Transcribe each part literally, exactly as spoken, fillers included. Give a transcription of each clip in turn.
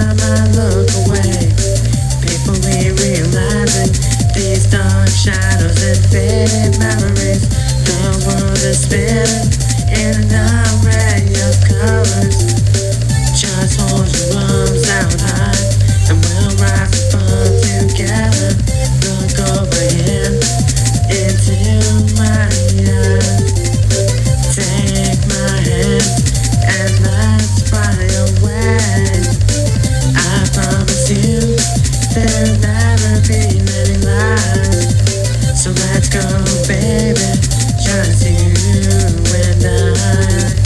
time I look away, painfully realizing these dark shadows and faded memories. The world is spinning in an array of colors. Just hold your arms out high and we'll rise above together. Look over here into my eyes. Take my hand and let's fly away. I promise you there'll never be many lies. So let's go, baby, just you and I.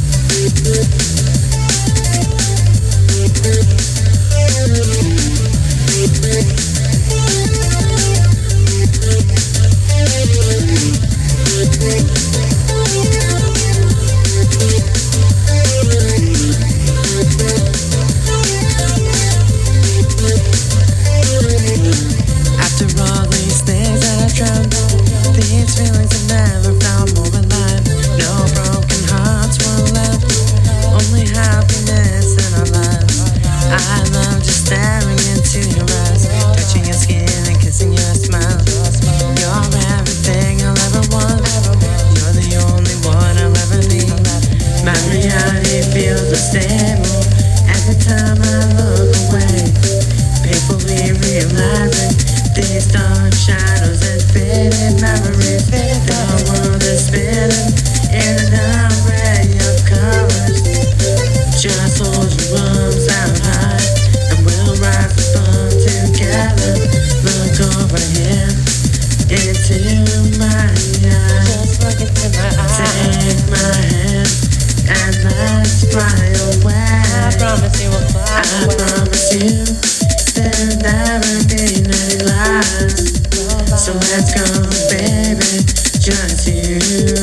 After all these things that I've dreamt, these feelings have never felt more alive. No broken hearts were left, only happiness in our lives. I love just staring into your eyes, touching your skin and kissing your smile. You're everything I'll ever want, you're the only one I'll ever need. My reality feels unstable every time I look away, painfully realizing these dark shadows and faded memories. The world is spinning in an array of colors. Just hold your arms out high and we'll rise above together. Look over here into my eyes. Take my hand and let's fly away. I promise you will fly I away. promise you there'll never be any lies. So let's go, baby, just you